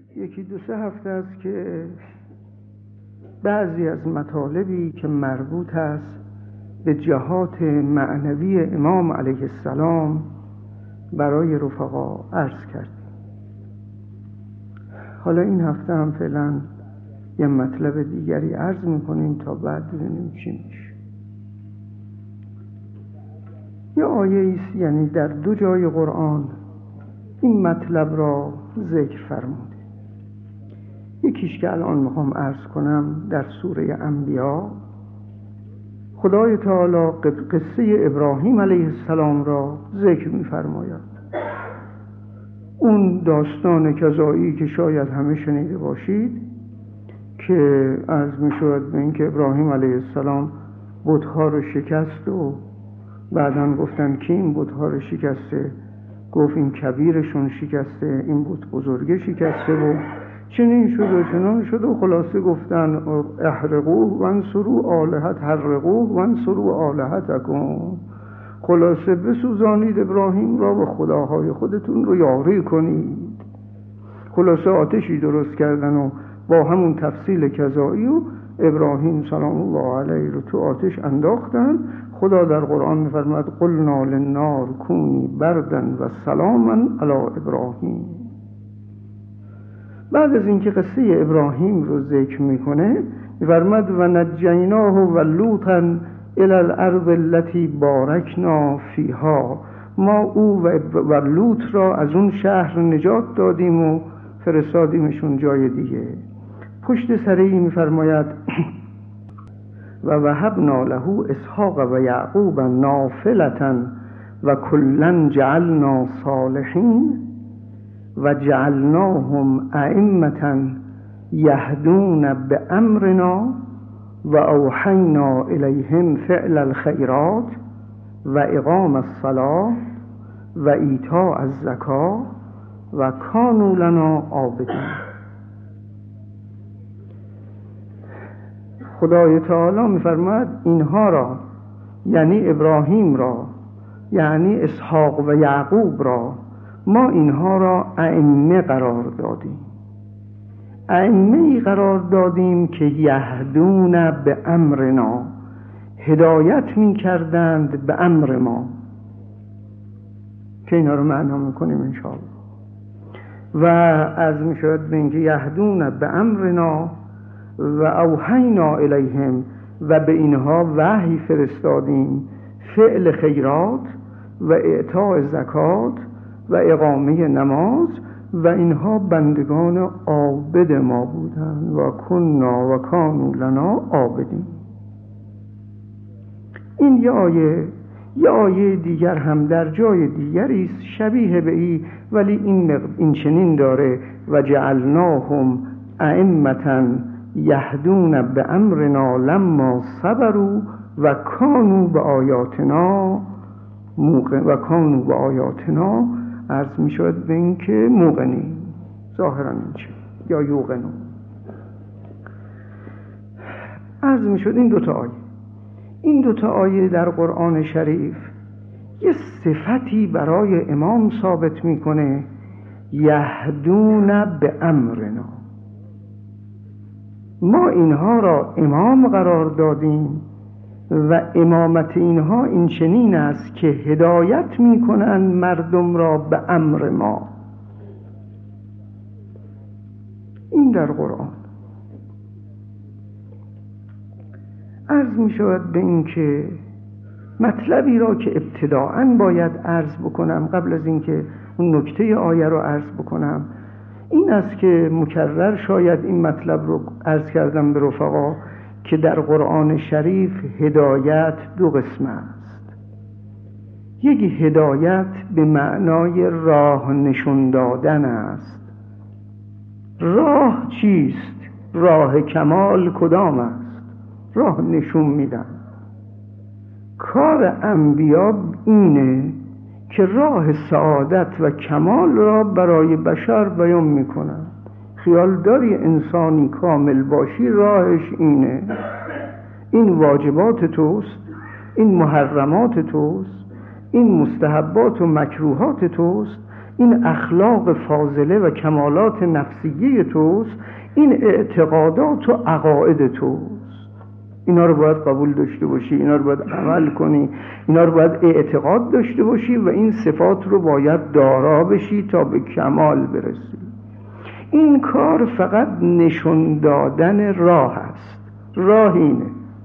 یکی دو سه هفته است که بعضی از مطالبی که مربوط است به جهات معنوی امام علیه السلام برای رفقا عرض کردیم. حالا این هفته هم فعلا یه مطلب دیگری عرض میکنیم تا بعد ببینیم چی میشه. یه آیه ایست، یعنی در دو جای قرآن این مطلب را ذکر فرموده. یکیش که الان میخوام عرض کنم در سوره انبیا، خدای تعالی قصه ابراهیم علیه السلام را ذکر میفرماید. اون داستان کذایی که شاید همه شنیده باشید که عرض میشود به این که ابراهیم علیه السلام بت‌ها رو شکست و بعداً گفتن که این بت‌ها رو شکسته، گفت این کبیرشون شکسته، این بت بزرگه شکسته و چنین شد و چنان شد و خلاصه گفتن احرقوه وانصروا آلهت حرقوه وانصروا آلهتکم، خلاصه بسوزانید ابراهیم را و خداهای خودتون رو یاری کنید. خلاصه آتشی درست کردن و با همون تفصیل کذایی و ابراهیم سلام الله علیه رو تو آتش انداختن. خدا در قرآن می‌فرماید قلنا للنار کونی بردا و سلاما علی ابراهیم. بعد از اینکه قصه ابراهیم رو ذکر میکنه می‌فرماید و نجیناه و لوطا الی الارض التي بارکنا فیها، ما او و لوط را از اون شهر نجات دادیم و فرستادیمشون جای دیگه. پشت سری می‌فرماید و وهبنا له اسحاق و یعقوب نافلة و کلا جعلنا صالحین و جعلناهم ائمة یهدون بامرنا و اوحینا الیهم فعل الخیرات و اقام الصلاة و ایتاء الزکاة و کانوا لنا عابدین. خدای تعالی می‌فرماید اینها را، یعنی ابراهیم را، یعنی اسحاق و یعقوب را، ما اینها را ائمه قرار دادیم. ائمه‌ای قرار دادیم که یهدون به امرنا، هدایت می‌کردند به امر ما، که اینا رو معنا می‌کنیم انشاءالله. و از می‌شود به اینکه یهدون به امرنا و اوحینا الیهم، و به اینها وحی فرستادیم فعل خیرات و اعطاء زکات و اقامه نماز، و اینها بندگان عابد ما بودند و کنا و کانوا لنا عابدین. این یه آیه دیگر هم در جای دیگری است شبیه به این، ولی این چنین داره و جعلناهم ائمة یهدون به امرنا لما صبروا و کانوا به آیاتنا عرض می شود به این که موقنین، ظاهرا این چه یا یوقنون. عرض می شود این دوتا آیه در قرآن شریف یه صفتی برای امام ثابت می کنه، یهدون به امرنا. ما اینها را امام قرار دادیم و امامت اینها این چنین است که هدایت می کنند مردم را به امر ما. این در قرآن. عرض می شود به این که مطلبی را که ابتداءً باید عرض بکنم قبل از اینکه اون نکته آیه رو عرض بکنم این است که مکرر شاید این مطلب رو عرض کردم به رفقا که در قرآن شریف هدایت دو قسم است. یکی هدایت به معنای راه نشون دادن است. راه چیست؟ راه کمال کدام است؟ راه نشون میدن. کار انبیا اینه که راه سعادت و کمال را برای بشر بیان میکنن. خیال داری انسانی کامل باشی راهش اینه، این واجبات توست، این محرمات توست، این مستحبات و مکروهات توست، این اخلاق فاضله و کمالات نفسیه توست، این اعتقادات و عقاید توست. اینا رو باید قبول داشته باشی، اینا رو باید عمل کنی، اینا رو باید اعتقاد داشته باشی و این صفات رو باید دارا بشی تا به کمال برسی. این کار فقط نشون دادن راه است. راه اینه.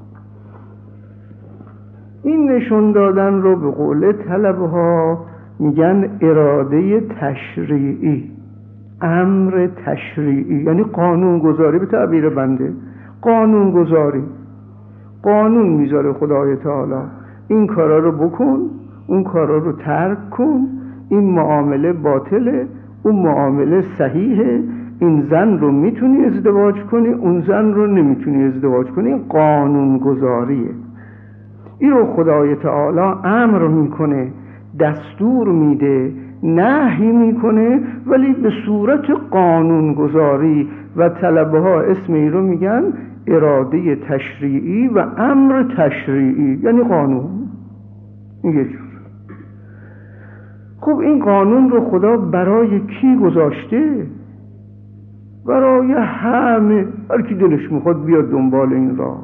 این نشون دادن رو به قول طلبها میگن اراده تشریعی، امر تشریعی، یعنی قانون گذاری. به تعبیر بنده قانون گذاری، قانون میذاره خدای تعالی این کارا رو بکن، اون کارا رو ترک کن، این معامله باطله، اون معامله صحیحه، این زن رو میتونی ازدواج کنی، اون زن رو نمیتونی ازدواج کنی. قانون گذاریه. این رو خدای تعالی امر میکنه، دستور میده، نهی میکنه، ولی به صورت قانون گذاری. و طلبه اسم این رو میگن اراده تشریعی و امر تشریعی، یعنی قانون. این یه جور. خب این قانون رو خدا برای کی گذاشته؟ برای همه، هر کی دلش میخواد بیاد دنبال این راه.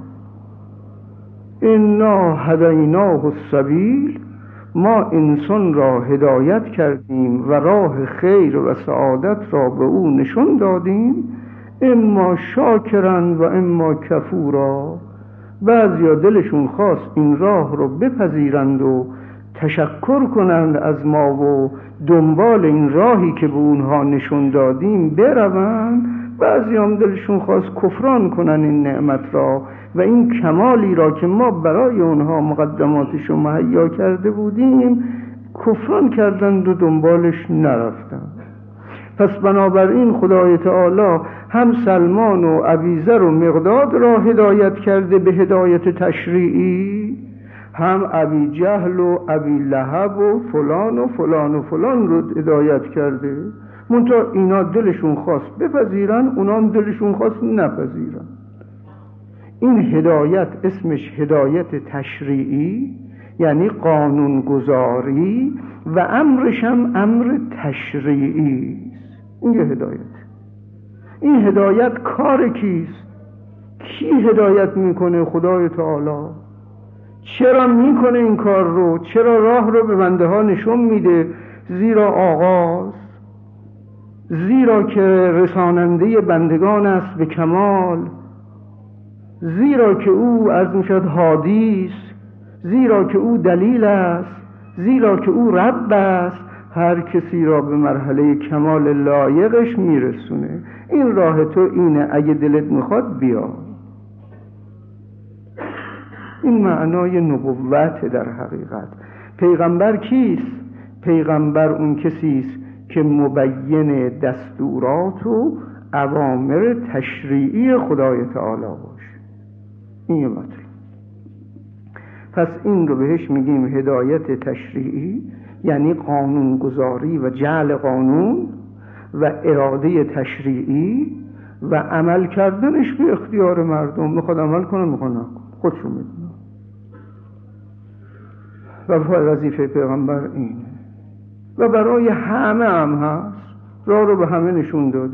انا هدیناه السبیل، ما انسان را هدایت کردیم و راه خیر و سعادت را به او نشون دادیم، اما شاکرن و اما کفورا. بعضیا دلشون خواست این راه رو بپذیرند و تشکر کنند از ما و دنبال این راهی که به اونها نشون دادیم بروند. بعضی هم دلشون خواست کفران کنن این نعمت را و این کمالی را که ما برای اونها مقدماتش رو مهیا کرده بودیم کفران کردند و دنبالش نرفتند. پس بنابراین خدای تعالی هم سلمان و ابیذر و مقداد را هدایت کرده به هدایت تشریعی، هم ابی جهل و ابی لهب و فلان و فلان و فلان رو هدایت کرده. منتها اینا دلشون خواست بپذیرن، اونا هم دلشون خواست نپذیرن. این هدایت اسمش هدایت تشریعی، یعنی قانون گذاری، و امرش هم امر تشریعی. این یه هدایت. این هدایت کار کیست؟ کی هدایت میکنه؟ خدای تعالی. چرا میکنه این کار رو؟ چرا راه رو به بنده ها نشون میده؟ زیرا آغاز، زیرا که رساننده بندگان است به کمال، زیرا که او از میشد هادی است، زیرا که او دلیل است، زیرا که او رب است، هر کسی را به مرحله کمال لایقش میرسونه. این راه تو اینه، اگه دلت میخواد بیا. این معنای نبوت در حقیقت. پیغمبر کیست؟ پیغمبر اون کسیست که مبین دستورات و اوامر تشریعی خدای تعالی باشه. این یه مطلب. پس این رو بهش میگیم هدایت تشریعی، یعنی قانون گذاری و جعل قانون و اراده تشریعی و عمل کردنش به اختیار مردم. میخواد عمل کنه، میخواد نکنه، خودشون میدونه. و وظیفه پیغمبر اینه و برای همه هم هست. راه رو به همه نشون داده.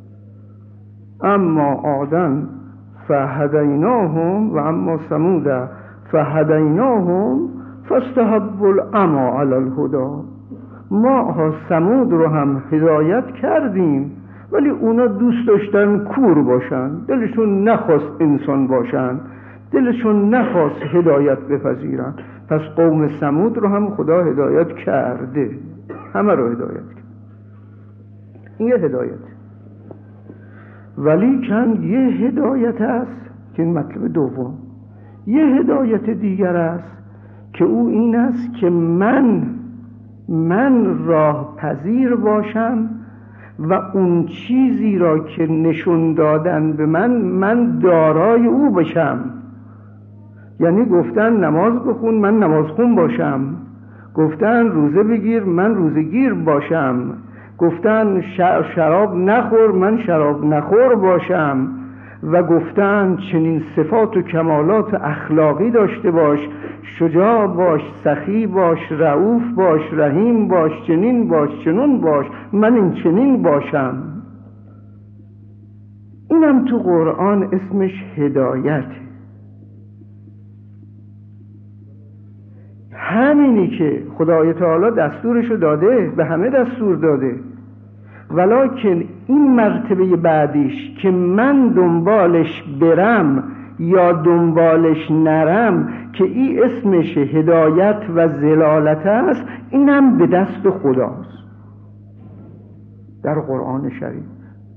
اما عادن فهدیناهم و اما ثمود فهدیناهم فاستحبوا العمی علی الهدی. ما ثمود رو هم هدایت کردیم، ولی اونا دوست داشتن کور باشن، دلشون نخواست انسان باشن، دلشون نخواست هدایت بپذیرن. پس قوم ثمود رو هم خدا هدایت کرده، همه رو هدایت کرد. این یه هدایت. ولی کن یه هدایت است که این مطلب دوم. یه هدایت دیگر است که او این است که من راه پذیر باشم و اون چیزی را که نشون دادن به من دارای او باشم. یعنی گفتن نماز بخون، من نمازخون باشم. گفتن روزه بگیر، من روزه‌گیر باشم. گفتن شراب نخور، من شراب نخور باشم. و گفتند چنین صفات و کمالات اخلاقی داشته باش، شجاع باش، سخی باش، رؤوف باش، رحیم باش، چنین باش، چنون باش، من این چنین باشم. اینم تو قرآن اسمش هدایت. همینی که خدای تعالی دستورشو داده، به همه دستور داده، ولکن این مرتبه بعدیش که من دنبالش برم یا دنبالش نرم که این اسمش هدایت و ضلالت است، اینم به دست خداست. در قرآن شریف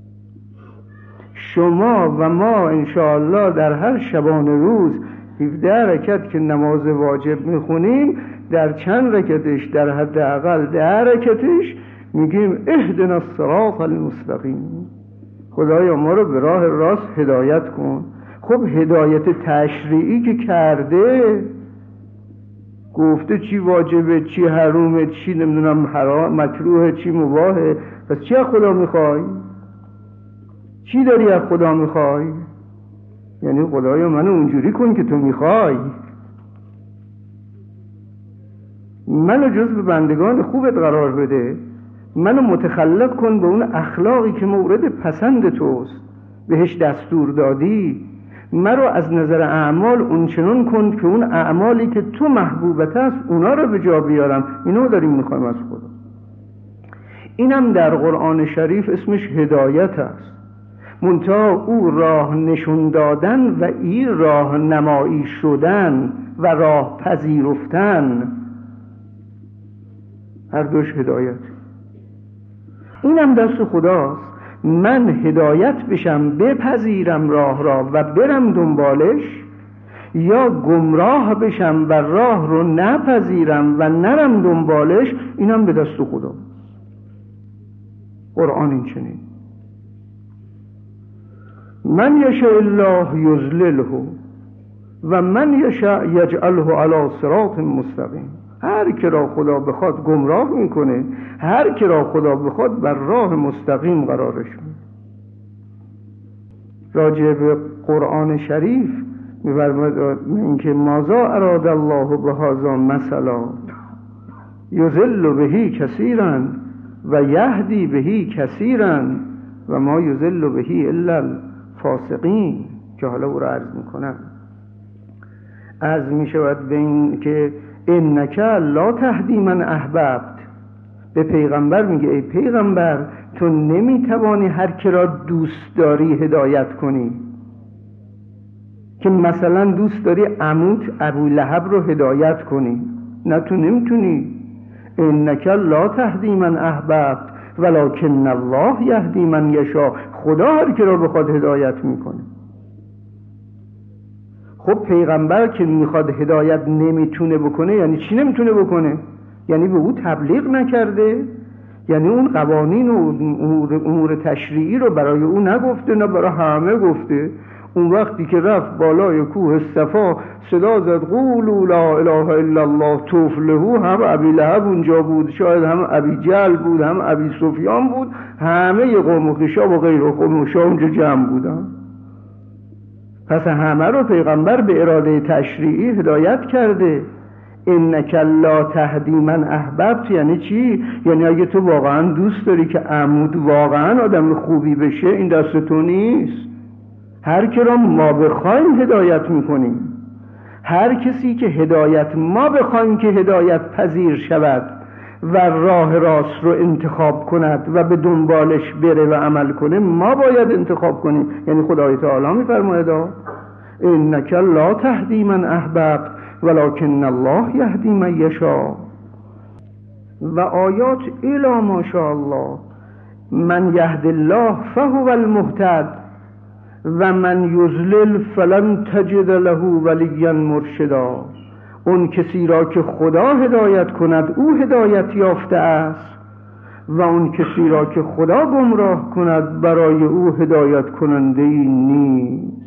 شما و ما انشاءالله در هر شبانه روز 17 رکعت که نماز واجب میخونیم، در چند رکعتش، در حداقل 10 رکعتش میگیم اهدنا الصراط المستقیم، خدایا ما رو به راه راست هدایت کن. خب هدایت تشریعی که کرده، گفته چی واجبه، چی حرومه، چی نمیدونم حرام مکروه، چی مباهه، پس چی از خدا میخوای؟ چی داری از خدا میخوای؟ یعنی خدایا منو اونجوری کن که تو میخوای، منو جزو بندگان خوبت قرار بده، منو متخلق کن به اون اخلاقی که مورد پسند توست، بهش دستور دادی. مرو از نظر اعمال اونچنان کن که اون اعمالی که تو محبوبت است اونا رو به جا بیارم. اینو داریم میخوایم از خدا. اینم در قرآن شریف اسمش هدایت است. منتها او راه نشون دادن و این راه نمایی شدن و راه پذیرفتن، هر دوش هدایت. اینم دست خداست. من هدایت بشم، بپذیرم راه را و برم دنبالش، یا گمراه بشم و راه رو نپذیرم و نرم دنبالش، اینم به دست خدا. قرآن این چنین. من یشاء الله یضلله و من یشاء یجعله علی صراط مستقیم. هر که را خدا بخواد گمراه میکنه، هر که را خدا بخواد بر راه مستقیم قرارش میده. راجع به قرآن شریف می‌فرماید اینکه ماذا اراد الله بهذا مثلا یضل به کثیرا و یهدی به کثیرا و ما یضل به الا الفاسقین، که حالا او را عرض میکنم. عرض میشود به این که انک لا تهدی من احببت. به پیغمبر میگه ای پیغمبر تو نمیتوانی هر که را دوست داری هدایت کنی. که مثلا دوست داری عموت ابو لهب رو هدایت کنی، نه تو نمیتونی. انک لا تهدی من احببت ولکن الله یهدی من یشاء. خدا هر که را بخواد هدایت میکنه. خب پیغمبر که میخواد هدایت نمیتونه بکنه، یعنی چی نمیتونه بکنه؟ یعنی به او تبلیغ نکرده، یعنی اون قوانین و امور تشریعی رو برای او نگفته، نه برای همه گفته. اون وقتی که رفت بالای کوه صفا صدا زد قولوا لا اله الا الله تفلحوا، هم ابی لهب اونجا بود، شاید هم ابی جهل بود، هم ابی سفیان بود، همه قوم خشاب و غیر قوم خشاب اونجا جمع بودن. پس همه رو پیغمبر به اراده تشریعی هدایت کرده. انک لا تهدی من احببت یعنی چی؟ یعنی اگه تو واقعا دوست داری که عمود واقعا آدم خوبی بشه، این دست تو نیست. هر که را ما بخوایم هدایت میکنیم. هر کسی که هدایت ما بخوایم که هدایت پذیر شود و راه راست رو انتخاب کند و به دنبالش بره و عمل کنه، ما باید انتخاب کنیم. یعنی خدای تعالی میفرماید انک لا تهدی من احببت ولکن الله یهدی من یشاء. و آیات الی ما شاء الله من یهد الله فهو المهتد و من یضلل فلن تجد له ولیا مرشدا. اون کسی را که خدا هدایت کند او هدایت یافته است و اون کسی را که خدا گمراه کند برای او هدایت کننده ای نیست.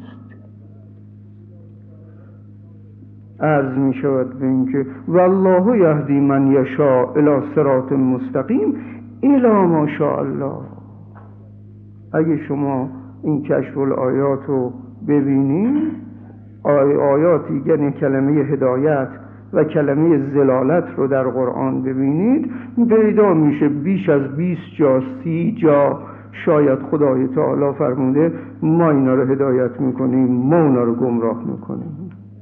عرض می شود به این که والله یهدی من یشاء الی صراط مستقیم الی ما شاء الله. اگه شما این کشف الآیات رو ببینیم، آیاتی یعنی کلمه هدایت و کلمه زلالت رو در قرآن ببینید، پیدا میشه بیش از 20 جا 30 جا شاید خدای تعالی فرموده ما اینا رو هدایت میکنیم، ما اونا رو گمراه میکنیم.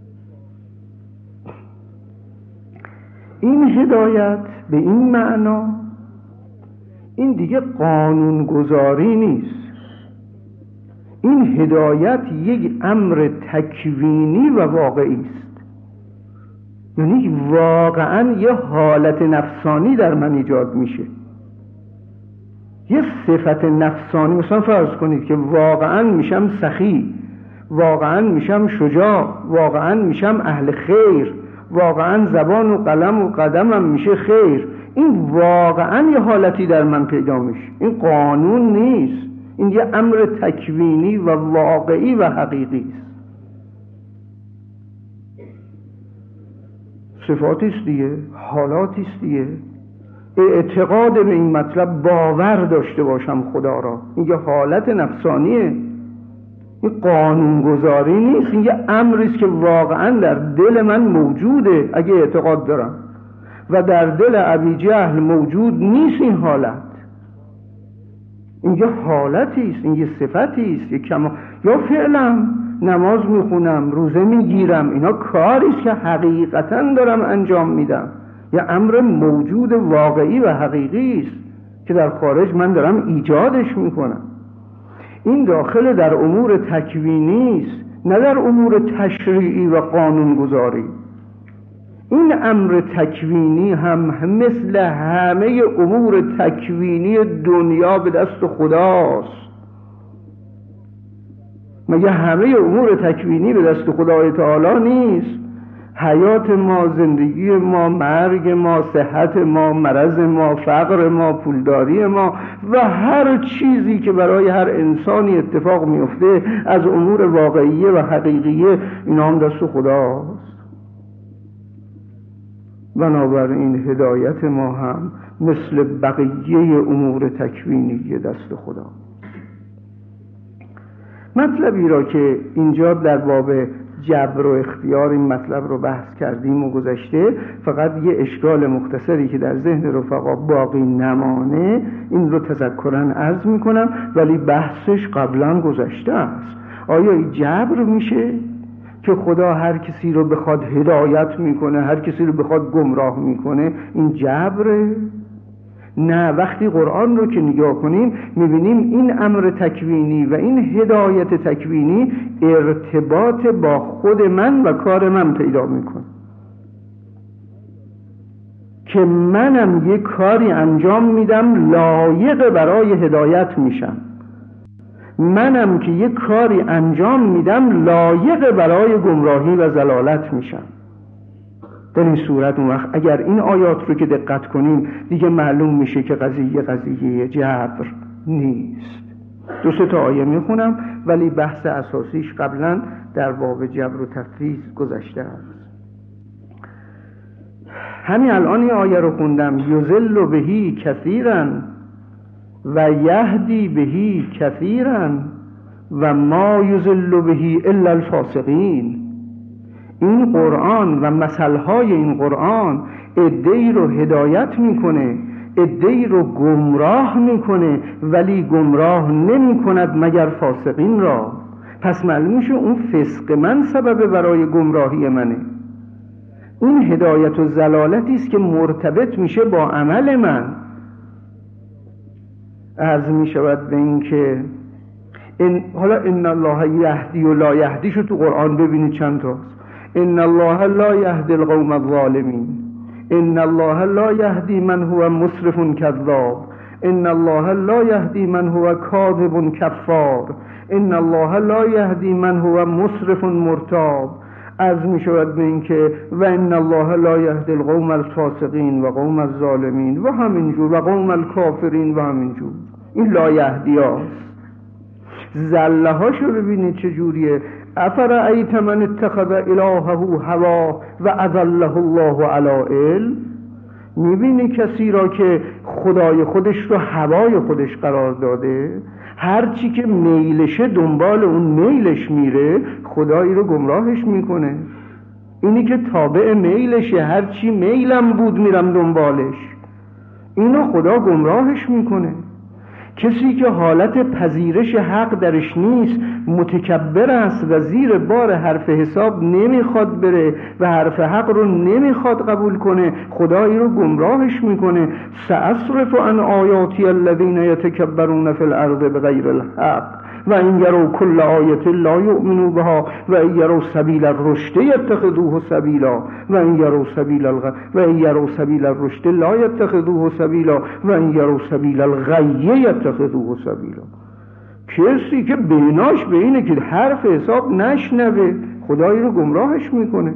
این هدایت به این معنا این دیگه قانون گذاری نیست، این هدایت یک امر تکوینی و واقعی است. یعنی واقعا یه حالت نفسانی در من ایجاد میشه، یه صفت نفسانی. مثلا فرض کنید که واقعا میشم سخی، واقعا میشم شجاع، واقعا میشم اهل خیر، واقعا زبان و قلم و قدمم میشه خیر. این واقعا یه حالتی در من پیدا میشه، این قانون نیست، این یه امر تکوینی و واقعی و حقیقی است. صفاتی است دیگه، حالاتی است دیگه. اعتقاد به این مطلب، باور داشته باشم خدا را، این یه حالت نفسانیه، این قانونگذاری نیست، این یه امری است که واقعا در دل من موجوده اگه اعتقاد دارم، و در دل ابی جهل موجود نیست این حالت. این یه حالتی است، این یه صفتی است، یا فعلا نماز میخونم، روزه میگیرم، اینا کاری است که حقیقتا دارم انجام میدم، یه امر موجود واقعی و حقیقی است که در خارج من دارم ایجادش میکنم. این داخل در امور تکوینی است، نه در امور تشریعی و قانونگذاری. این امر تکوینی هم مثل همه امور تکوینی دنیا به دست خداست. مگه همه امور تکوینی به دست خدای تعالی نیست؟ حیات ما، زندگی ما، مرگ ما، صحت ما، مرض ما، فقر ما، پولداری ما و هر چیزی که برای هر انسانی اتفاق میفته از امور واقعیه و حقیقیه، اینا هم دست خداست. بنابراین هدایت ما هم مثل بقیه امور تکوینی دست خدا. مطلبی را که اینجا در باب جبر و اختیار این مطلب رو بحث کردیم و گذشته، فقط یه اشکال مختصری که در ذهن رفقا باقی نمانه این رو تذکراً عرض میکنم، ولی بحثش قبلا گذشته است. آیا این جبر میشه که خدا هر کسی رو بخواد هدایت میکنه، هر کسی رو بخواد گمراه میکنه؟ این جبره؟ نه. وقتی قرآن رو که نگاه کنیم میبینیم این امر تکوینی و این هدایت تکوینی ارتباط با خود من و کار من پیدا میکنه، که منم یک کاری انجام میدم لایق برای هدایت میشم، منم که یک کاری انجام میدم لایق برای گمراهی و ضلالت میشم. در این صورت اون وقت اگر این آیات رو که دقت کنیم دیگه معلوم میشه که قضیه جبر نیست. 2-3 آیه میخونم ولی بحث اساسیش قبلا در باب جبر و تفویض گذشته است. همین الان این آیه رو خوندم، یضل بهی کثیرا و یهدی بهی کثیرا و ما یضل بهی الا الفاسقین. این قرآن و مثلهای این قرآن عده‌ای رو هدایت میکنه، عده‌ای رو گمراه میکنه، ولی گمراه نمیکند مگر فاسقین را. پس معلوم میشه اون فسق من سبب برای گمراهی منه. این هدایت و ضلالتی است که مرتبط میشه با عمل من. عرض میشود به این که حالا ان الله یهدی و لا یهدی شو تو قرآن ببینید چند تاست. ان الله لا یهدی القوم الظالمین، ان الله لا یهدی من هو مسرف کذاب، ان الله لا یهدی من هو کاذب کفار، ان الله لا یهدی من هو مسرف مرتاب. از می شود به این که و ان الله لا یهدی القوم الفاسقین و قوم الظالمین و همینجور و قوم الکافرین و همینجور. این لا یهدی هاست. زله هاشو ببینید چجوریه. افرأیت من اتخذ الهه هوا و اضله الله علی علم. میبینی کسی را که خدای خودش رو هوای خودش قرار داده، هر چی که میلشه دنبال اون میلش میره، خدایی رو گمراهش میکنه. اینی که تابع میلشه، هر چی میلم بود میرم دنبالش، اینو خدا گمراهش میکنه. کسی که حالت پذیرش حق درش نیست، متکبر است و زیر بار حرف حساب نمیخواد بره و حرف حق رو نمیخواد قبول کنه، خدایی رو گمراهش میکنه. سأصرف عن آیاتی الذین یتکبرون فی الارض بغیر الحق و این یروا کل آیة لا یؤمنوا بها و این یروا سبیل الرشد یتخذوه سبیلا و این یروا سبیل الرشد لا یتخذوه سبیلا و این یروا سبیل الغی یتخذوه سبیلا. کسی که بیناش به اینه که حرف حساب نشنوه، خدایی رو گمراهش میکنه.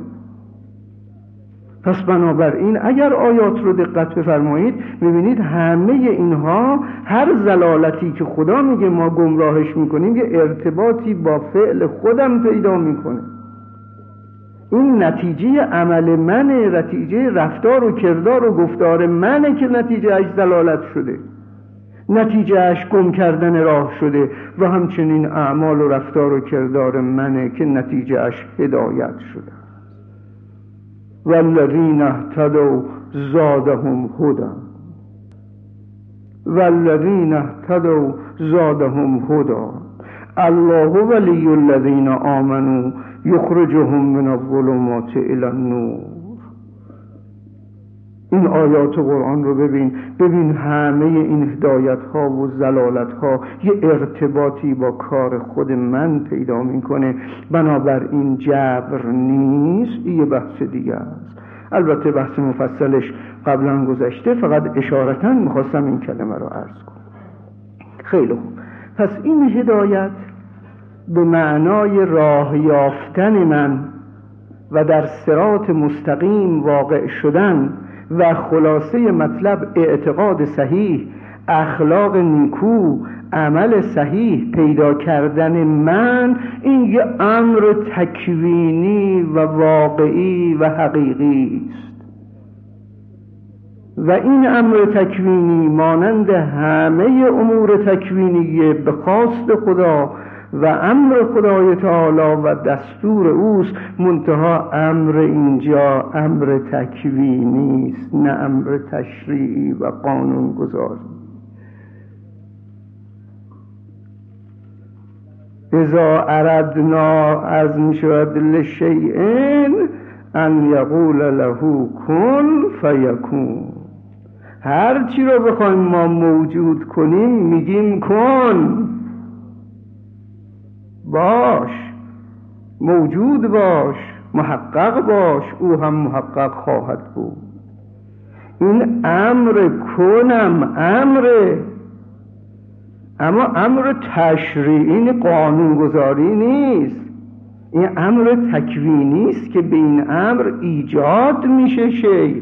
پس بنابراین اگر آیات رو دقت بفرمایید میبینید همه اینها، هر ضلالتی که خدا میگه ما گمراهش میکنیم، یه ارتباطی با فعل خودم پیدا میکنه. این نتیجه عمل منه، نتیجه رفتار و کردار و گفتار منه که نتیجه اش ضلالت شده، نتیجه اش گم کردن راه شده، و همچنین اعمال و رفتار و کردار منه که نتیجه اش هدایت شده. والذین اهتدوا زادهم هدی والذین اهتدوا زادهم هدی الله ولی الذین آمنوا یخرجهم من الظلمات الی النور. این آیات قرآن رو ببین همه این هدایت ها و ضلالت ها یه ارتباطی با کار خود من پیدا میکنه. بنابراین جبر نیست، یه بحث دیگه است. البته بحث مفصلش قبلا گذشته، فقط اشارتاً میخواستم این کلمه رو عرض کنم. خیلی خوب. پس این هدایت به معنای راه یافتن من و در صراط مستقیم واقع شدن و خلاصه مطلب اعتقاد صحیح، اخلاق نیکو، عمل صحیح پیدا کردن من، این یه امر تکوینی و واقعی و حقیقی است. و این امر تکوینی مانند همه امور تکوینی به خواست خدا و امر خدای تعالی و دستور اوست، منتها امر اینجا امر تکوینی است، نه امر تشریعی و قانون گذاری. اذا اردنا از میشود لشیء ان یقول له کن فیکون. هر چی رو بخوایم ما موجود کنیم میگیم کن، باش، موجود باش، محقق باش، او هم محقق خواهد بود. این امر کنم امره، اما امر تشریعی، این قانونگذاری نیست. این امر تکوینی است که به این امر ایجاد میشه شی.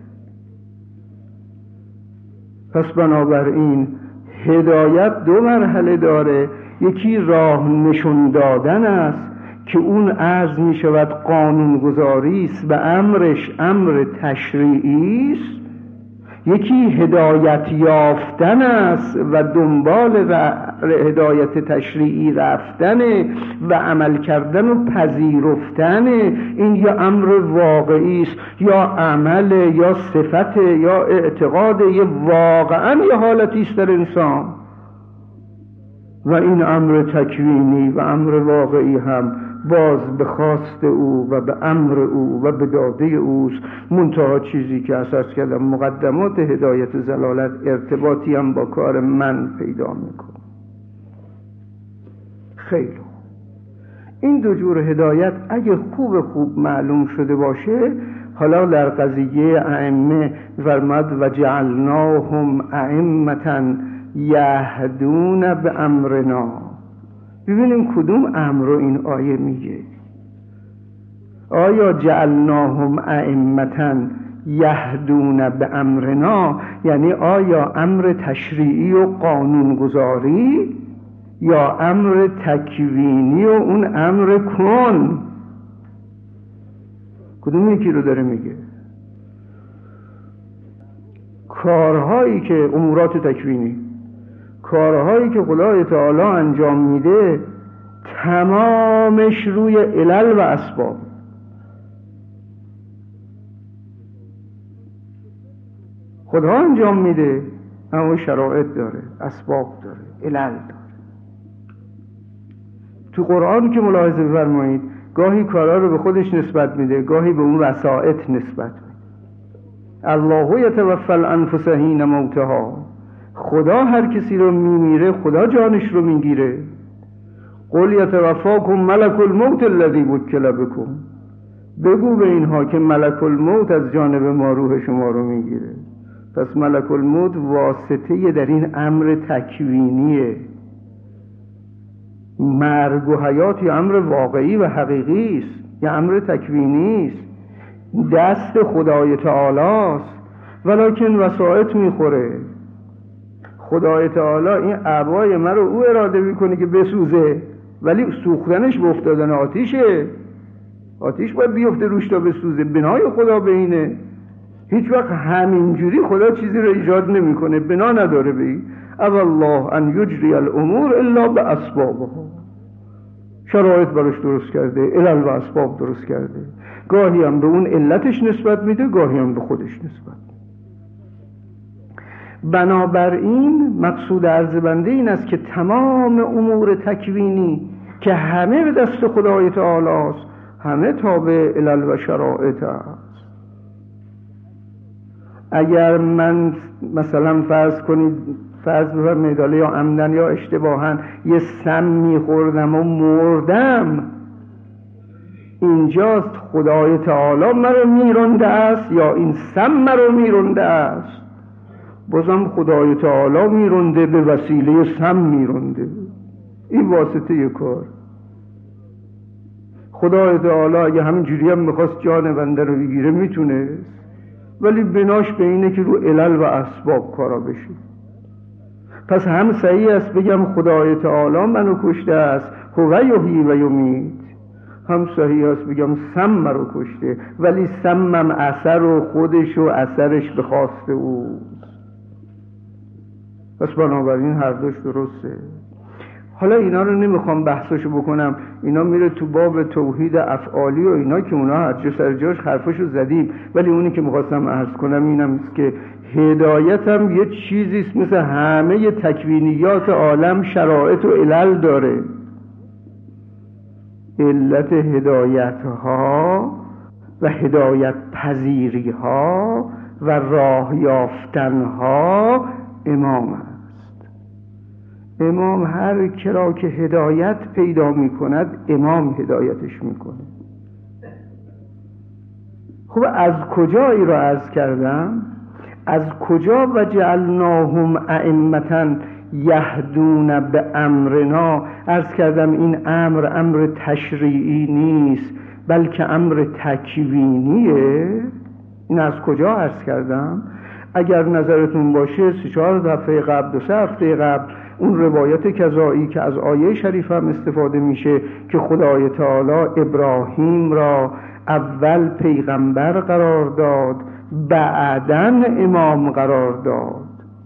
پس بنابراین هدایت دو مرحله داره. یکی راه نشون دادن است که اون عرض می شود قانونگذاری است و امرش امر تشریعی است. یکی هدایت یافتن است و دنبال هدایت تشریعی رفتن و عمل کردن و پذیرفتن. این یا امر واقعی است، یا عمل، یا صفت، یا اعتقاد، یا واقعا یه حالتی است در انسان. و این امر تکوینی و امر واقعی هم باز به خواست او و به امر او و به داده اوست. منتها چیزی که اساس کردم مقدمات هدایت ضلالت ارتباطی هم با کار من پیدا میکنه. خیلی این دو جور هدایت اگه خوب معلوم شده باشه، حالا در قضیه ائمه فرمود و جعلناهم ائمة یهدون به امرنا. ببینیم کدوم امر رو این آیه میگه. آیا جعلناهم ائمة یهدون به امرنا یعنی آیا امر تشریعی و قانونگذاری، یا امر تکوینی و اون امر کن؟ کدوم یکی رو داره میگه؟ کارهایی که امورات تکوینی، کارهایی که خدای تعالی انجام میده تمامش روی علل و اسباب. خدا انجام میده اما شرایط داره، اسباب داره، علل داره. تو قرآن که ملاحظه بفرمایید گاهی کارها رو به خودش نسبت میده، گاهی به اون وسائط نسبت میده. الله یتوفی الانفس حین موتها، خدا هر کسی رو میمیره، خدا جانش رو میگیره. قل یتوفاکم ملک الموت الذی وکل بکم، بگو به اینها که ملک الموت از جانب ما روح شما رو میگیره. پس ملک الموت واسطه در این امر تکوینیه. مرگ و حیات یه امر واقعی و حقیقی است، یه امر تکوینی است، دست خدای تعالی است، ولکن وسائط میخوره. خدای تعالی این اعضای من رو او اراده میکنه که بسوزه، ولی سوختنش به افتادن آتیشه. آتیش باید بیفته روش تا بسوزه، بنای خدا به اینه. هیچ وقت همینجوری خدا چیزی رو ایجاد نمیکنه، بنا نداره به این. الله ان یجری الامور الا باسبابها، شرایط براش درست کرده، علل و اسباب درست کرده. گاهی هم به اون علتش نسبت میده، گاهی هم به خودش نسبت میده. بنابراین مقصود عرض بنده این است که تمام امور تکوینی که همه به دست خدای تعالی است، همه تابع علل و شرایط است. اگر من مثلا فرض بفرمایید یا عمدن یا اشتباهاً یه سم میخوردم و مردم، اینجاست خدای تعالی مرا میرونده است یا این سم مرا میرونده است؟ بازم خدای تعالی میرونده، به وسیله سم میرونده. این واسطه کار. خدای تعالی اگه همین جوری هم میخواست جان بنده رو بگیره میتونه، ولی بناش به اینه که رو علل و اسباب کارا بشه. پس هم صحیح است بگم خدای تعالی منو کشته است، هو یحیی و یمیت، هم صحیح است بگم سم منو کشته، ولی سمم اثر و خودش و اثرش به خواست اوست. پس بنابراین هر دوش درسته. حالا اینا رو نمیخوام بحثاشو بکنم، اینا میره تو باب توحید افعالی و اینا که اونا هر جا سر جاش حرفاشو زدیم، ولی اونی که میخواستم عرض کنم اینم است که هدایت هم یه چیزیست مثل همه تکوینیات عالم، شرایط و علل داره. علت هدایت ها و هدایت پذیری ها و راه یافتن ها امام است. امام هر کرا که هدایت پیدا می کند امام هدایتش می کنه. خب از کجا ای را عرض کردم؟ از کجا و جعلناهم ائمة یهدون به امرنا؟ عرض کردم این امر تشریعی نیست، بلکه امر تکوینیه. این از کجا عرض کردم؟ اگر نظرتون باشه 3-4 دفعه قبل، 2-3 هفته قبل، اون روایت کذایی که از آیه شریف هم استفاده میشه که خدای تعالی ابراهیم را اول پیغمبر قرار داد، بعداً امام قرار داد.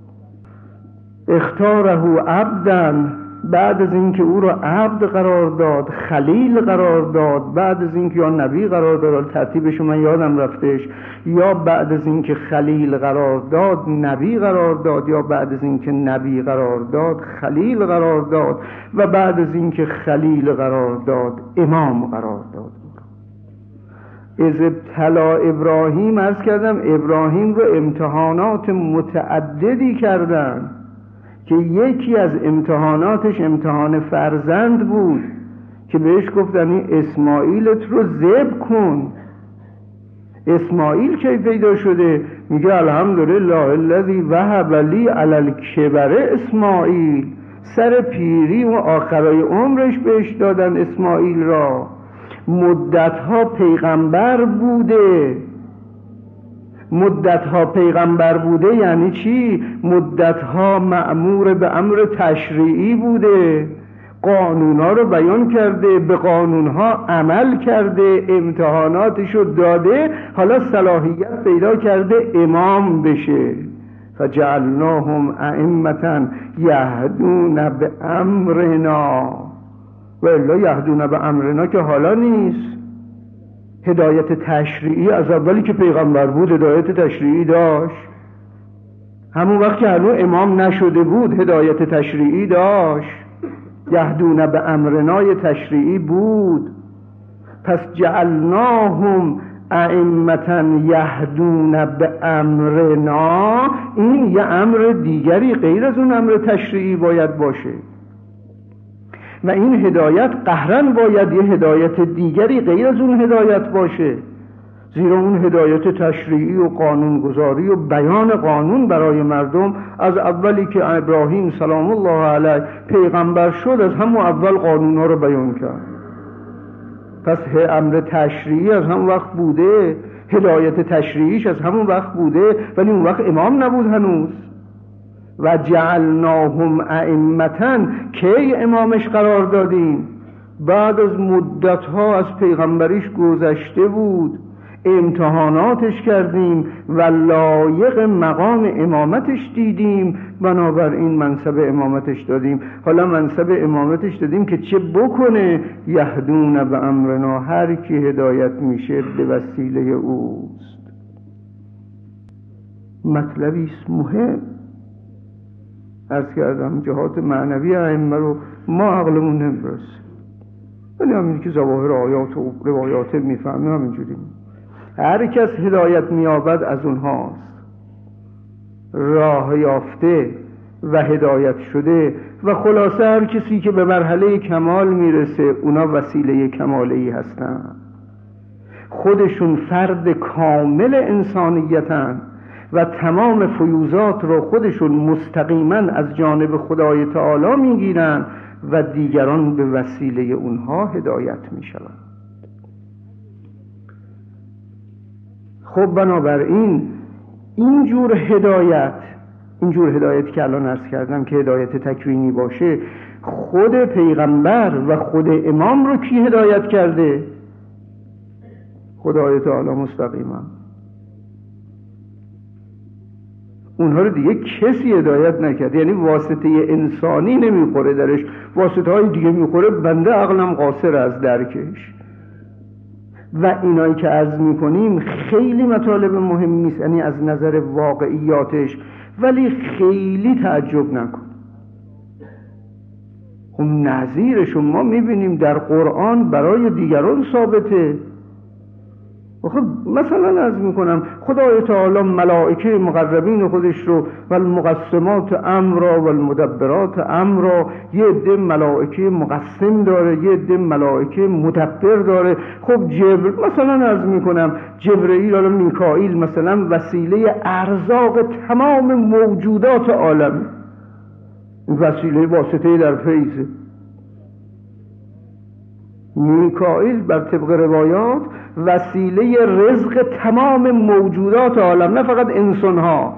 اختاره عبداً، بعد از اینکه او را عبد قرار داد، خلیل قرار داد، بعد از اینکه یا نبی قرار داد، ترتیبش من یادم رفتش، یا بعد از اینکه خلیل قرار داد نبی قرار داد، یا بعد از اینکه نبی قرار داد خلیل قرار داد، و بعد از اینکه خلیل قرار داد امام قرار داد. از ابتلا ابراهیم، عرض کردم ابراهیم رو امتحانات متعددی کردن که یکی از امتحاناتش امتحان فرزند بود که بهش گفتن این اسماعیلت رو ذبح کن. اسماعیل کی پیدا شده؟ میگه الحمدلله الذی وهب لی علی الکبر اسماعیل، سر پیری و آخرای عمرش بهش دادن اسماعیل را. مدتها پیغمبر بوده. مدتها پیغمبر بوده یعنی چی؟ مدتها مأمور به امر تشریعی بوده، قانونا رو بیان کرده، به قانونها عمل کرده، امتحاناتشو داده، حالا صلاحیت پیدا کرده امام بشه. فجعلناهم ائمة یهدون بامرنا. و الا یهدون بامرنا که حالا نیست. هدایت تشریعی از اولی که پیغمبر بود هدایت تشریعی داشت، همون وقت که هنوز امام نشده بود هدایت تشریعی داشت، یهدون بامرنا تشریعی بود. پس جعلناهم ائمة یهدون بامرنا، این یه امر دیگری غیر از اون امر تشریعی باید باشه و این هدایت قهرن باید یه هدایت دیگری غیر از اون هدایت باشه، زیرا اون هدایت تشریعی و قانونگذاری و بیان قانون برای مردم از اولی که ابراهیم سلام الله علیه پیغمبر شد از همون اول قانونها رو بیان کرد. پس امر تشریعی از همون وقت بوده، هدایت تشریعیش از همون وقت بوده، ولی اون وقت امام نبود هنوز. و جعلناهم ائمة، کی امامش قرار دادیم؟ بعد از مدتها از پیغمبریش گذشته بود، امتحاناتش کردیم و لایق مقام امامتش دیدیم، بنابراین منصب امامتش دادیم. حالا منصب امامتش دادیم که چه بکنه؟ یهدون بامرنا، هر کی هدایت میشه به وسیله اوست. مطلبی است مهم. عرض کردم جهات معنوی ائمه رو ما عقلمون نمیرسه، ولی همین که ظواهر آیات و روایات میفهمیم همینجوری. هر کس هدایت میابد از اونهاست، راه یافته و هدایت شده، و خلاصه هر کسی که به مرحله کمال میرسه اونا وسیله کمالی هستن، خودشون فرد کامل انسانیتن و تمام فیوزات رو خودشون مستقیما از جانب خدای تعالی میگیرن و دیگران به وسیله اونها هدایت میشون. خب بنابراین اینجور هدایت که الان عرض کردم که هدایت تکوینی باشه، خود پیغمبر و خود امام رو کی هدایت کرده؟ خدای تعالی مستقیما. اونها رو دیگه کسی هدایت نکرد، یعنی واسطه انسانی نمیخوره درش، واسطه های دیگه میخوره، بنده عقلم قاصر از درکش. و اینایی که عرض میکنیم خیلی مطالب مهم نیست، یعنی از نظر واقعیاتش، ولی خیلی تعجب نکن. خب نظیرش ما میبینیم در قرآن برای دیگران ثابته. خب مثلا عرض میکنم خدای تعالی ملائکه مقربین خودش رو و المقسمات امرا و المدبرات امرا، یه عده ملائکه مقسم داره، یه عده ملائکه مدبر داره. خب مثلا عرض میکنم جبرئیل و میکائیل مثلا وسیله ارزاق تمام موجودات عالم، وسیله واسطه در فیضه. میکائیل بر طبق روایات وسیله رزق تمام موجودات عالم، نه فقط انسان ها،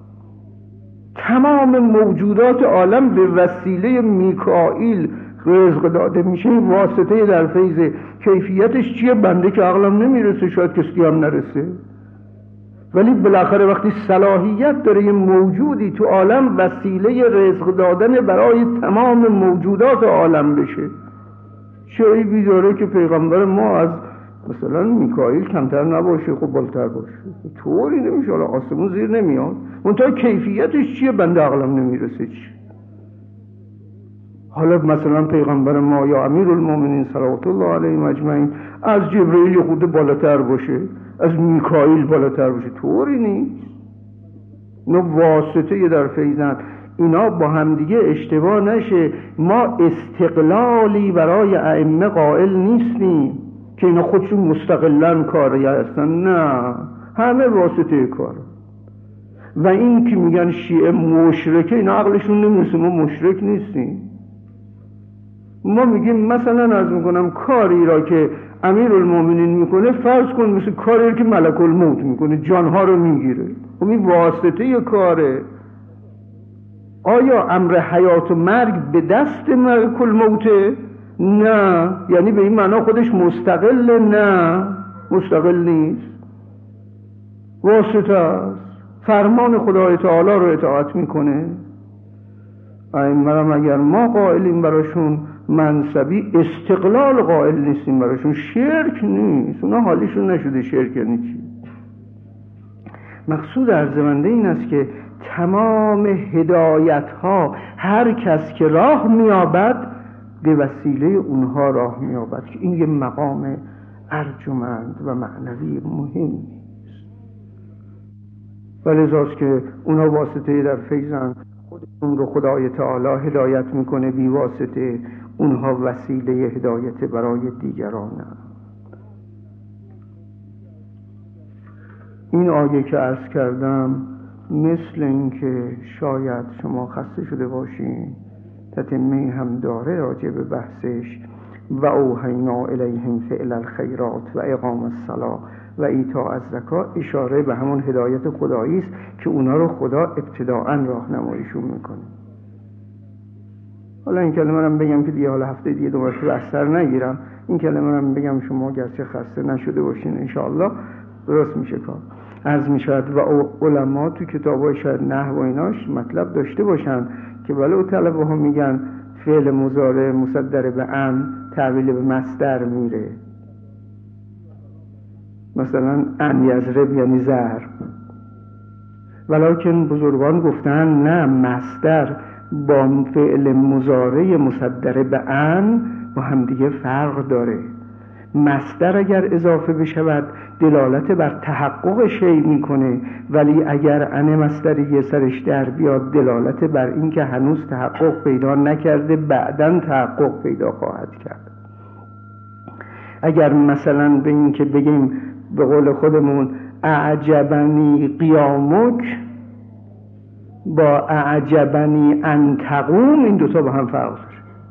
تمام موجودات عالم به وسیله میکائیل رزق داده میشه. این واسطه در فیض. کیفیتش چیه؟ بنده که عقلم نمیرسه، شاید کسی هم نرسه، ولی بالاخره وقتی صلاحیت داره یه موجودی تو عالم وسیله رزق دادن برای تمام موجودات عالم بشه، چه عیبی داره که پیغمبر ما از مثلا میکائیل کمتر نباشه؟ خب بالاتر باشه. طوری نمیشه، حالا آسمون زیر نمیاد. منتها کیفیتش چیه؟ بنده عقلم نمیرسه چی. حالا مثلا پیغمبر ما یا امیرالمومنین صلوات الله علیه اجمعین از جبرئیل خود بالاتر باشه، از میکائیل بالاتر باشه؟ طوری نیست. اینا واسطه در فیضن، اینا با همدیگه اشتباه نشه. ما استقلالی برای ائمه قائل نیستیم که اینا خودشون مستقلن کاری هستن، نه، همه واسطه کار. و این که میگن شیعه مشرکه، اینا عقلشون نمیرسه. ما مشرک نیستیم. ما میگیم مثلا عرض میکنم کاری را که امیرالمومنین میکنه فرض کن مثل کاری را که ملک الموت میکنه، جانها رو میگیره، خب این واسطه کاره. آیا امر حیات و مرگ به دست ملک الموته؟ نه. یعنی به این معنا خودش مستقل؟ نه، مستقل نیست، واسطه است. فرمان خدای تعالی رو اطاعت میکنه. ائمه اگر ما قائلیم براشون منصبی، استقلال قائل نیستیم براشون، شرک نیست، اونا حالیشون نشده شرک یعنی چی. مقصود عرضمنده این است که تمام هدایت ها هر کس که راه میابد به وسیله اونها راه میابد، که این یه مقام ارجمند و معنوی مهمی است. و لذاست که اونا واسطه در فیضن، خودشون رو خدای تعالی هدایت میکنه، بی واسطه اونها وسیله هدایت برای دیگرانند. این آیه که عرض کردم مثل این که شاید شما خسته شده باشین، تتمه هم داره راجع به بحثش. و اوحینا الیهم فعل الخیرات و اقام الصلاة و ایتاء الزکات، اشاره به همون هدایت خدایی است که اونا رو خدا ابتداءً راهنماییشون میکنه. حالا این کلمه رو بگم که دیگه حالا هفته دیگه دوباره تو بستر نگیرم، این کلمه رو بگم شما گرچه خسته نشده باشین انشاءالله درست میشه کار. عرض میشود و علما تو کتابای شاید نحو و ایناش مطلب داشته باشن که ولو طلبه ها میگن فعل مضارع مصدر به ان تحویل به مصدر میره، مثلا ان یضرب یعنی ضرب، ولکن بزرگان گفتن نه، مصدر با فعل مضارع مصدر به ان با هم دیگه فرق داره. مصدر اگر اضافه بشود دلالت بر تحقق شیء میکنه، ولی اگر ان مصدری سرش در بیاد دلالت بر این که هنوز تحقق پیدا نکرده، بعداً تحقق پیدا خواهد کرد. اگر مثلا به این که بگیم به قول خودمون اعجبنی قیامک با اعجبنی ان تقوم، این دوتا با هم فرق داره.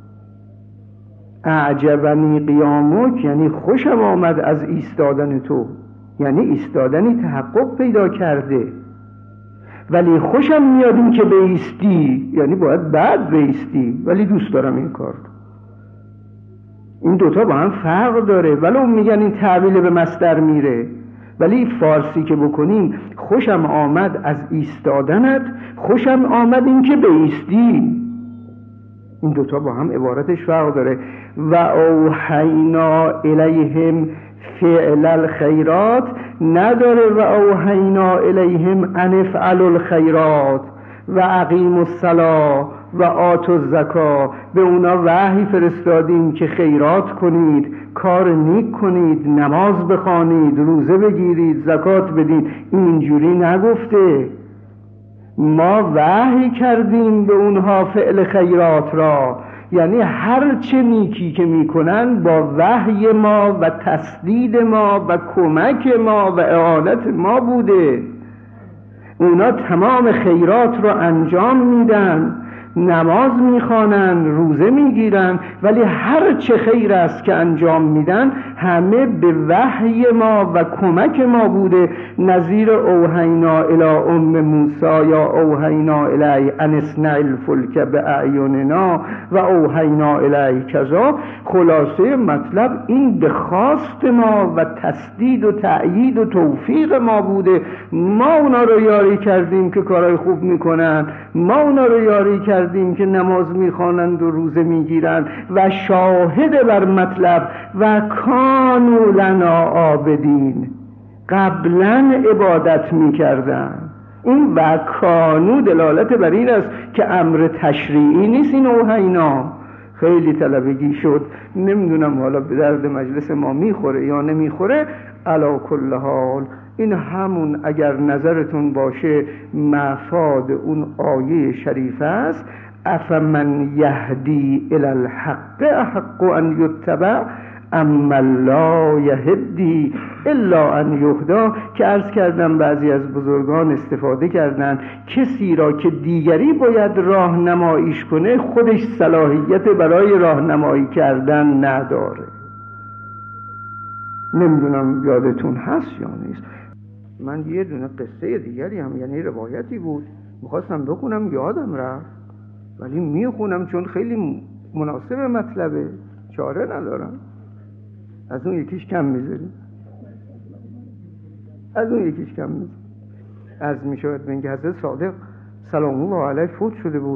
اعجبنی قیامک یعنی خوشم آمد از ایستادن تو، یعنی ایستادنی تحقق پیدا کرده، ولی خوشم میاد این که بایستی، یعنی باید بعد بایستی، ولی دوست دارم این کار. این دوتا با هم فرق داره، ولو میگن این تحویل به مصدر میره، ولی فارسی که بکنیم خوشم آمد از ایستادنت، خوشم آمد این که بایستی، این دوتا با هم عبارتش فرق داره. و اوحینا الیهم فعل الخیرات نداره و اوحینا الیهم ان افعلوا الخیرات و اقیموا الصلاة و آتوا الزکات. به اونا وحی فرستادیم که خیرات کنید، کار نیک کنید، نماز بخوانید، روزه بگیرید، زکات بدید. اینجوری نگفته، ما وحی کردیم به اونها فعل خیرات را، یعنی هر چه نیکی که میکنن با وحی ما و تسدید ما و کمک ما و اعانت ما بوده. اونا تمام خیرات رو انجام میدن، نماز میخوانن، روزه میگیرن، ولی هر چه خیر است که انجام میدن همه به وحی ما و کمک ما بوده. نظیر اوحینا الی ام موسی یا اوحینا الی ان اصنع الفلک باعیننا و اوحینا الی کذا. خلاصه مطلب این به خواست ما و تسدید و تأیید و توفیق ما بوده. ما اونا رو یاری کردیم که کارهای خوب میکنن، ما اونا رو یاری کردیم که نماز میخوانند و روزه میگیرند و شاهد بر مطلب و کانوا لنا عابدین، قبلا عبادت میکردن. این و کانو دلالت بر این است که امر تشریعی نیست. این اوحینا خیلی طلبگی شد، نمیدونم حالا به درد مجلس ما میخوره یا نمیخوره. علی کل حال این همون اگر نظرتون باشه مفاد اون آیه شریفه است، افمن یهدی الی الحق احق ان یتبع اما لا یهدی الا ان یهدا، که عرض کردم بعضی از بزرگان استفاده کردن کسی را که دیگری باید راهنماییش کنه خودش صلاحیت برای راهنمایی کردن نداره. نمیدونم یادتون هست یا نیست، من یه دونه قصه دیگری هم یعنی روایتی بود میخواستم بخونم یادم رفت، ولی میخونم چون خیلی مناسب مطلبه، چاره ندارم. از اون یکیش کم میذاریم، از می شود به اینکه حضرت صادق سلام الله علیه فوت شده بود.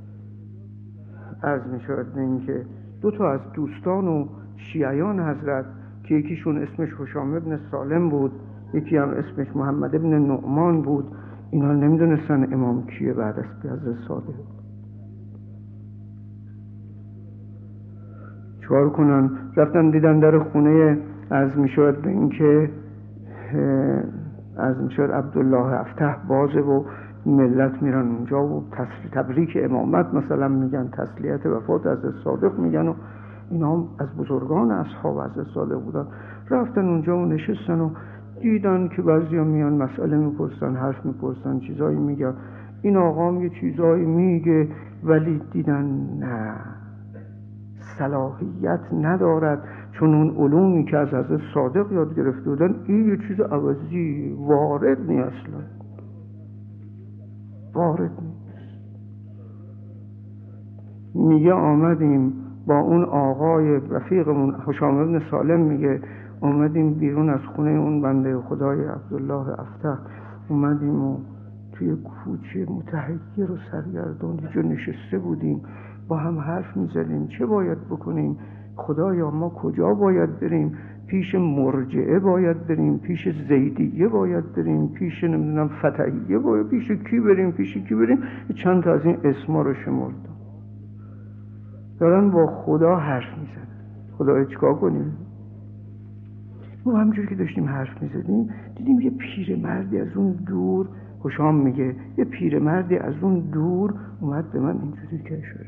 از می شود به اینکه 2 از دوستان و شیعیان حضرت که یکیشون اسمش هشام ابن سالم بود، یکی هم اسمش محمد ابن نعمان بود، اینا نمیدونستن امام کیه بعد از حضرت صادق. چهار کنن رفتن دیدن در خونه از می شود به اینکه از می شود عبدالله افتح بازه و ملت میرن اونجا و تبریک امامت مثلا میگن، تسلیت وفات از صادق میگن و اینا هم از بزرگان اصحاب از صادق بودن. رفتن اونجا و نشستن و دیدن که بعضیا میان مسئله میپرسن، حرف میپرسن، چیزایی میگن، این آقا هم یه چیزایی میگه، ولی دیدن نه، صلاحیت ندارد، چون اون علومی که از حضرت صادق یاد گرفته بودن این یه چیز عوضی وارد نیست، اصلا وارد نیست. میگه آمدیم با اون آقای رفیقمون هشام ابن سالم، میگه آمدیم بیرون از خونه اون بنده خدای عبدالله افتح، اومدیم و توی کوچه متحیر و سرگردان یه جا نشسته بودیم، با هم حرف میزدیم چه باید بکنیم، خدایا ما کجا باید بریم، پیش مرجعه باید بریم، پیش زیدیه باید بریم، پیش نمیدونم فتحیه باید، پیش کی بریم، پیش کی بریم. چند تا از این اسما رو شمردم. دارن با خدا حرف میزنن، خدایا چیکار کنیم؟ ما همونجوری که داشتیم حرف میزدیم دیدیم یه پیرمردی از اون دور، هشام میگه یه پیرمردی از اون دور اومد به من اینجوری که اشاره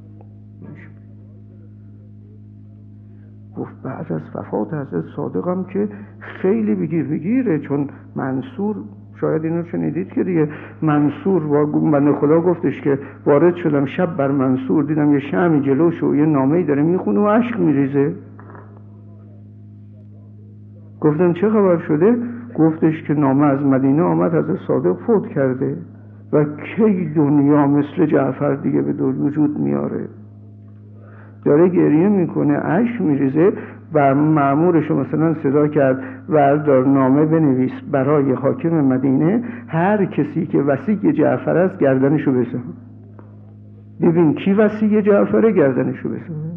گفت بعد از وفات حضرت صادقم که خیلی بگیره، چون منصور، شاید اینو شنیدید که دیگه منصور با بنده خدا گفتش که وارد شدم شب بر منصور دیدم یه شمعی جلوش و یه نامه‌ای داره میخونه و اشک میریزه. گفتم چه خبر شده؟ گفتش که نامه از مدینه آمد حضرت صادق فوت کرده و کی دنیا مثل جعفر دیگه به وجود میاره. داره گریه میکنه، اشک میریزه و مأمورشو مثلا صدا کرد وردار نامه بنویس برای حاکم مدینه، هر کسی که وصی جعفر است گردنشو بزن. ببین کی وصی جعفره، گردنشو بزن.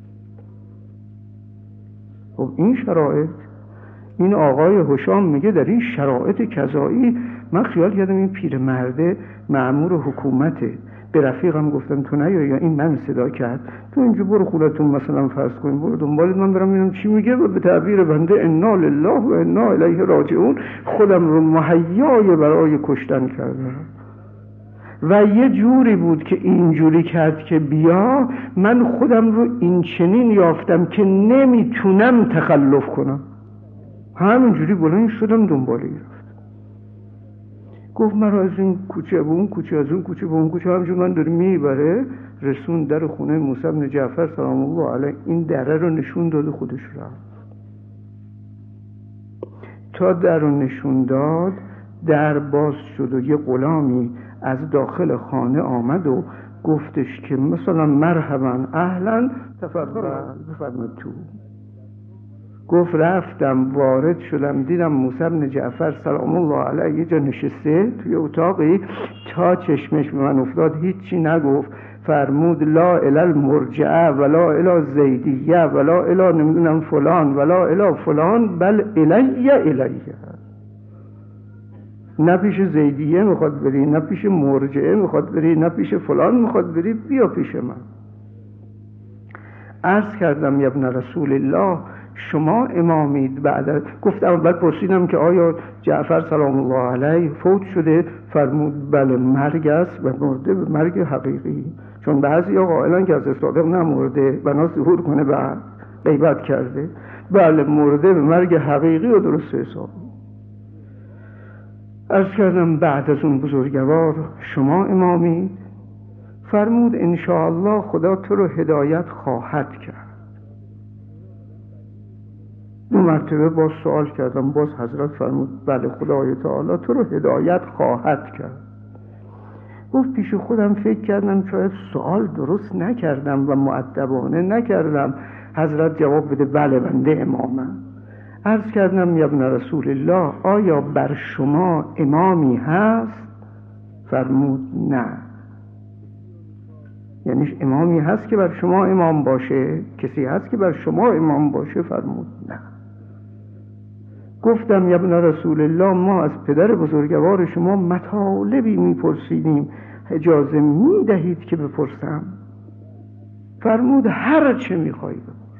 خب این شرایط، این آقای هشام میگه در این شرایط کذایی من خیال کردم این پیرمرده مأمور حکومته. به رفیقم گفتم تو نیا، یا این من صدا کرد، تو اینجا برو خودتون مثلا فرض کنیم برو دنبال من برم ببینم چی میگه، و به تعبیر بنده انا لله و انا الیه راجعون خودم رو مهیای برای کشتن کردم. و یه جوری بود که اینجوری کرد که بیا، من خودم رو این چنین یافتم که نمیتونم تخلف کنم، همینجوری بلند شدم دنباله رفت. گفت من رو از این کوچه به اون کوچه، از اون کوچه به اون کوچه، همینجور من داره میبره، رسون در خونه موسی بن جعفر سلام الله علیه، این دره رو نشون داد و خودش رفت. تا در رو نشون داد در باز شد و یه غلامی از داخل خانه آمد و گفتش که مثلا مرحبا اهلا تفضل تو. گفت رفتم وارد شدم دیدم موسی بن جعفر سلام الله علیه یه جا نشسته توی اتاقی، تا چشمش به من افتاد هیچی نگفت، فرمود لا الی المرجعه ولا الی زیدیه ولا الی نمیدونم فلان ولا الی فلان بل الیه. نه پیش زیدیه میخواد بری، نه پیش مرجعه میخواد بری، نه پیش فلان میخواد بری، بیا پیش من. عرض کردم یا ابن رسول الله شما امامید؟ گفتم اول پرسیدم که آیا جعفر سلام الله علیه فوت شده؟ فرمود بله مرگ است و مرده به مرگ حقیقی، چون بعضی ها قائلن که از صادق نمرده بنا ظهور کنه بعد غیبت کرده. بله مرده به مرگ حقیقی و درست حساب. عرض کردم بعد از اون بزرگوار شما امامید؟ فرمود انشاءالله خدا تو رو هدایت خواهد کرد. 2 مرتبه باز سوال کردم، باز حضرت فرمود بله خدای تعالی تو رو هدایت خواهد کرد. گفت پیش خودم فکر کردم شاید سوال درست نکردم و مؤدبانه نکردم. حضرت جواب بده بله بنده امامم. عرض کردم یا ابن رسول الله آیا بر شما امامی هست؟ فرمود نه. یعنی امامی هست که بر شما امام باشه؟ کسی هست که بر شما امام باشه؟ فرمود نه. گفتم یا ابن رسول الله ما از پدر بزرگوار شما مطالبی میپرسیدیم، اجازه میدهید که بپرسم؟ فرمود هر چه میخوایی بپرس،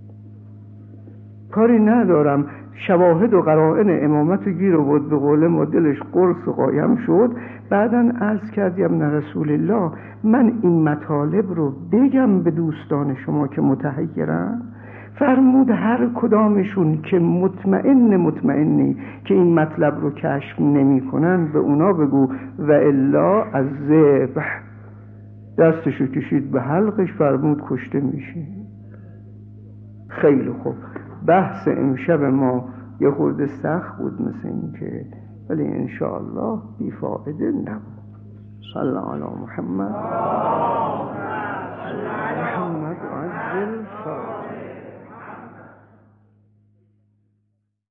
کاری ندارم. شواهد و قرائن امامت گیر بود، به قول ما دلش قرص و قایم شد. بعداً عرض کرد یا ابن رسول الله من این مطالب رو بگم به دوستان شما که متحیرن؟ فرمود هر کدامشون که مطمئنی که این مطلب رو کشف نمی کنن به اونا بگو و الا از ذبح. دستشو کشید به حلقش، فرمود کشته میشی. خیلی خوب. بحث امشب ما یه خورده سخت بود مثل این که، ولی انشاءالله بیفایده نبود. صلی الله علی محمد. محمد عجل فرج.